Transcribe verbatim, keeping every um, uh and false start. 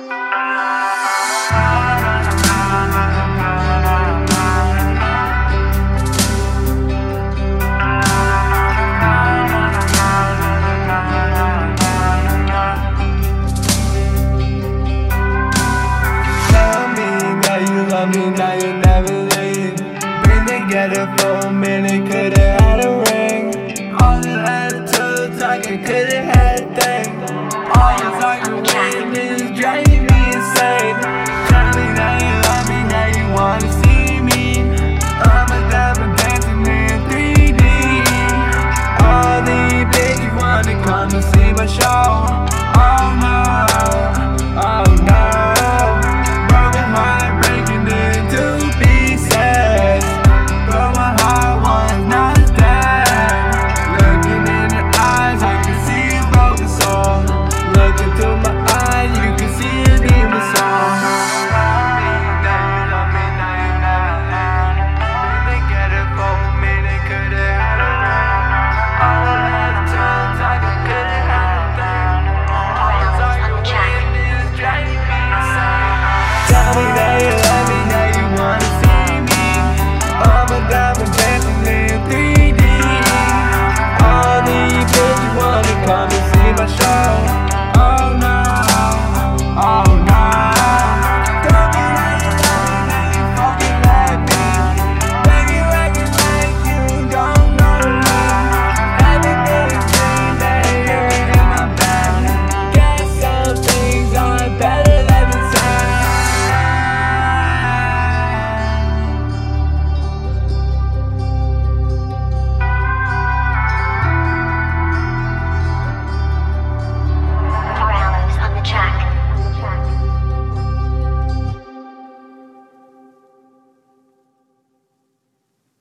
Me, now you never leave. Been together for a minute, could've had a ring. All the attitude talking, could've had a thing. All your